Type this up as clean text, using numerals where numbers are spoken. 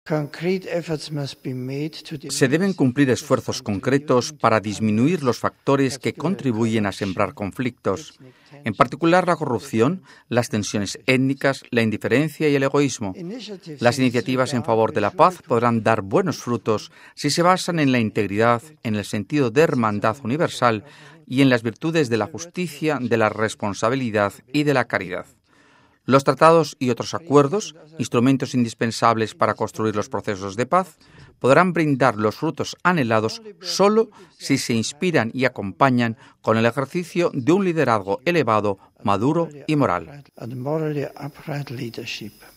Se deben cumplir esfuerzos concretos para disminuir los factores que contribuyen a sembrar conflictos, en particular la corrupción, las tensiones étnicas, la indiferencia y el egoísmo. Las iniciativas en favor de la paz podrán dar buenos frutos si se basan en la integridad, en el sentido de hermandad universal y en las virtudes de la justicia, de la responsabilidad y de la caridad. Los tratados y otros acuerdos, instrumentos indispensables para construir los procesos de paz, podrán brindar los frutos anhelados solo si se inspiran y acompañan con el ejercicio de un liderazgo elevado, maduro y moral.